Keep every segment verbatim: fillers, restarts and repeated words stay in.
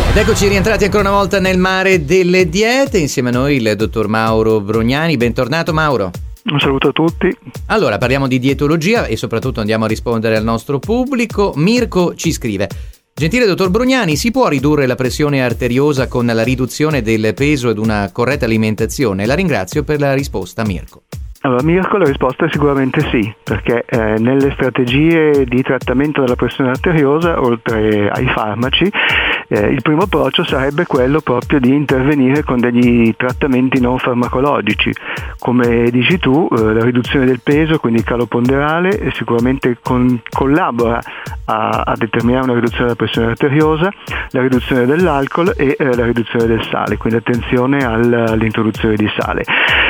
Ed eccoci rientrati ancora una volta nel mare delle diete, insieme a noi il dottor Mauro Brugnani. Bentornato Mauro. Un saluto a tutti. Allora, parliamo di dietologia e soprattutto andiamo a rispondere al nostro pubblico. Mirko ci scrive: gentile dottor Brugnani, si può ridurre la pressione arteriosa con la riduzione del peso ed una corretta alimentazione? La ringrazio per la risposta, Mirko. Allora, Mirko, la risposta è sicuramente sì, perché eh, nelle strategie di trattamento della pressione arteriosa, oltre ai farmaci, eh, il primo approccio sarebbe quello proprio di intervenire con degli trattamenti non farmacologici. Come dici tu, eh, la riduzione del peso, quindi il calo ponderale, eh, sicuramente con, collabora a, a determinare una riduzione della pressione arteriosa, la riduzione dell'alcol e eh, la riduzione del sale, quindi attenzione al, all'introduzione di sale.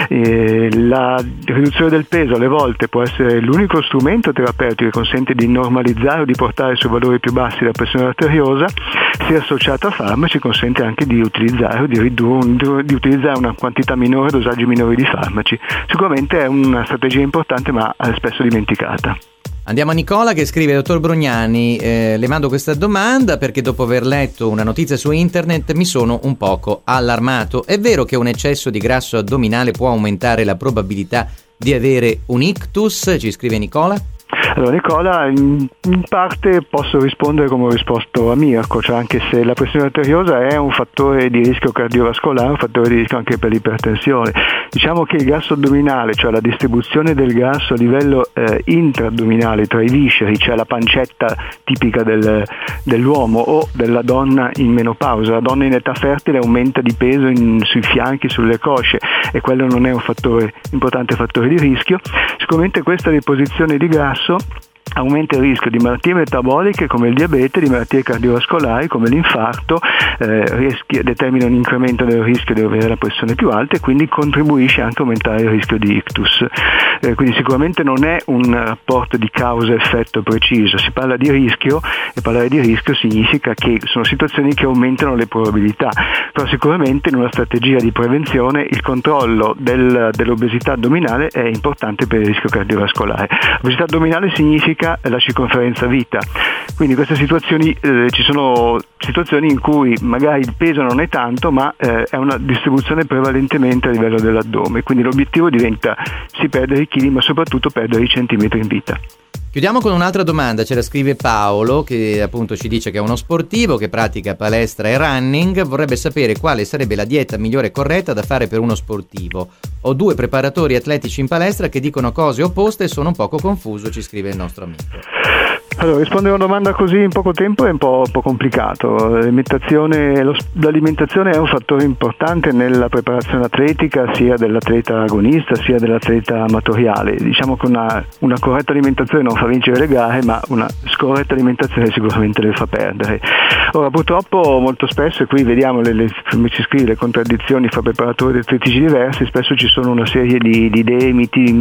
Eh, la riduzione del peso alle volte può essere l'unico strumento terapeutico che consente di normalizzare o di portare su valori più bassi la pressione arteriosa. Se associata a farmaci consente anche di utilizzare o di, ridu- di utilizzare una quantità minore, dosaggi minori di farmaci. Sicuramente è una strategia importante ma spesso dimenticata. Andiamo a Nicola che scrive: dottor Brugnani, eh, le mando questa domanda perché dopo aver letto una notizia su internet mi sono un poco allarmato. È vero che un eccesso di grasso addominale può aumentare la probabilità di avere un ictus? Ci scrive Nicola. Allora Nicola, in, in parte posso rispondere come ho risposto a Mirko, cioè anche se la pressione arteriosa è un fattore di rischio cardiovascolare, un fattore di rischio anche per l'ipertensione. Diciamo che il grasso addominale, cioè la distribuzione del grasso a livello eh, intraaddominale tra i visceri, cioè la pancetta tipica del, dell'uomo o della donna in menopausa, la donna in età fertile aumenta di peso in, sui fianchi, sulle cosce, e quello non è un fattore importante fattore di rischio. Sicuramente questa riposizione di grasso aumenta il rischio di malattie metaboliche come il diabete, di malattie cardiovascolari come l'infarto, eh, rischi, determina un incremento del rischio di avere la pressione più alta e quindi contribuisce anche a aumentare il rischio di ictus. Eh, quindi sicuramente non è un rapporto di causa-effetto preciso, si parla di rischio e parlare di rischio significa che sono situazioni che aumentano le probabilità, però sicuramente in una strategia di prevenzione il controllo del, dell'obesità addominale è importante per il rischio cardiovascolare. Obesità addominale significa la circonferenza vita, quindi queste situazioni eh, ci sono situazioni in cui magari il peso non è tanto ma eh, è una distribuzione prevalentemente a livello dell'addome, quindi l'obiettivo diventa sì perdere i chili ma soprattutto perdere i centimetri in vita. Chiudiamo con un'altra domanda, ce la scrive Paolo che appunto ci dice che è uno sportivo che pratica palestra e running, vorrebbe sapere quale sarebbe la dieta migliore e corretta da fare per uno sportivo. Ho due preparatori atletici in palestra che dicono cose opposte e sono un poco confuso, ci scrive il nostro amico. Allora, rispondere a una domanda così in poco tempo è un po', un po' complicato. L'alimentazione, lo, l'alimentazione è un fattore importante nella preparazione atletica sia dell'atleta agonista sia dell'atleta amatoriale. Diciamo che una, una corretta alimentazione non fa vincere le gare, ma una scorretta alimentazione sicuramente le fa perdere. Ora, purtroppo molto spesso, e qui vediamo le, le, come ci scrive, le contraddizioni fra preparatori atletici diversi, spesso ci sono una serie di, di idee, miti,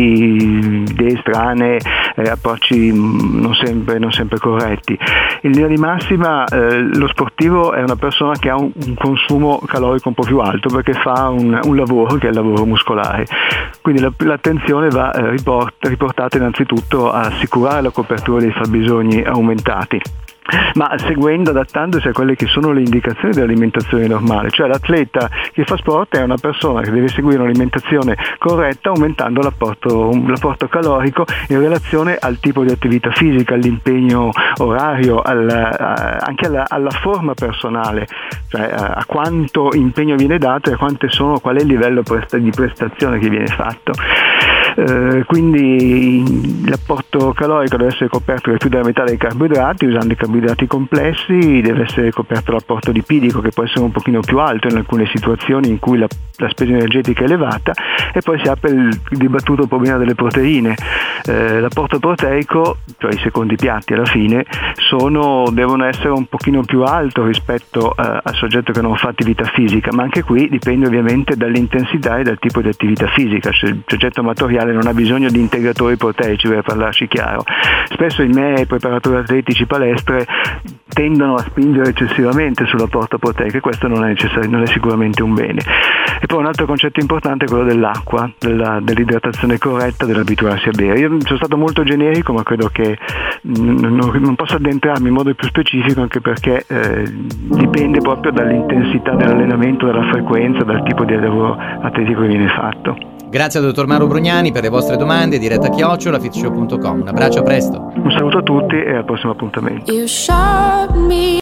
miti, idee strane, eh, approcci non sempre, non sempre corretti. In linea di massima eh, lo sportivo è una persona che ha un, un consumo calorico un po' più alto perché fa un, un lavoro che è il lavoro muscolare, quindi la, l'attenzione va eh, riport, riportata innanzitutto a assicurare la copertura dei fabbisogni aumentati, ma seguendo, adattandosi a quelle che sono le indicazioni dell'alimentazione normale, cioè l'atleta che fa sport è una persona che deve seguire un'alimentazione corretta aumentando l'apporto, l'apporto calorico in relazione al tipo di attività fisica, all'impegno orario, al, a, anche alla, alla forma personale, cioè a, a quanto impegno viene dato e a quante sono, qual è il livello di prestazione che viene fatto. Eh, quindi l'apporto calorico deve essere coperto più della metà dei carboidrati, usando i carboidrati complessi, deve essere coperto l'apporto lipidico che può essere un pochino più alto in alcune situazioni in cui la, la spesa energetica è elevata, e poi si apre il, il dibattuto problema delle proteine. Eh, l'apporto proteico, cioè i secondi piatti alla fine, sono, devono essere un pochino più alto rispetto eh, al soggetto che non fa attività fisica, ma anche qui dipende ovviamente dall'intensità e dal tipo di attività fisica. Cioè, il soggetto amatoriale mondiale non ha bisogno di integratori proteici, per parlarci chiaro. Spesso i M E E, i preparatori atletici, palestre tendono a spingere eccessivamente sull'apporto proteico e questo non è necessario, non è sicuramente un bene. E poi un altro concetto importante è quello dell'acqua, della, dell'idratazione corretta, dell'abituarsi a bere. Io sono stato molto generico, ma credo che non, non posso addentrarmi in modo più specifico, anche perché eh, dipende proprio dall'intensità dell'allenamento, dalla frequenza, dal tipo di lavoro atletico che viene fatto. Grazie al dottor Mauro Brugnani per le vostre domande, diretta chiocciola fitshow punto com. Un abbraccio, a presto. Un saluto a tutti e al prossimo appuntamento.